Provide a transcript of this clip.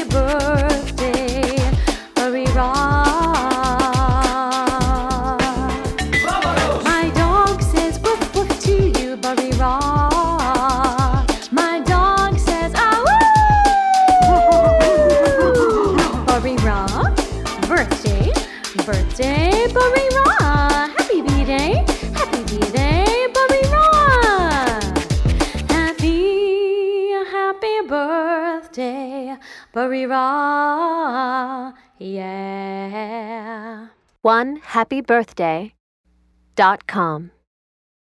birthday, Barira. My dog says woof woof to you, Barira. My dog says ah woo. Barira, birthday, birthday, Barira. Happy B-Day, happy B-Day, Barira. Happy birthday, Barira. Yeah. OneHappyBirthday.com